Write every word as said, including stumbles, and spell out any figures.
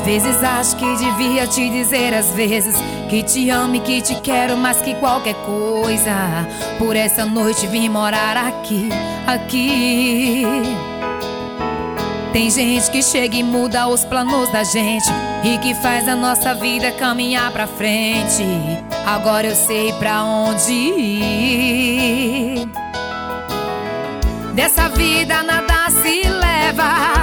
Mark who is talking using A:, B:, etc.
A: vezes acho que devia te dizer às vezes que te amo e que te quero mais que qualquer coisa. Por essa noite vim morar aqui, aqui. Tem gente que chega e muda os planos da gente e que faz a nossa vida caminhar pra frente. Agora eu sei pra onde ir. Dessa vida nada se leva,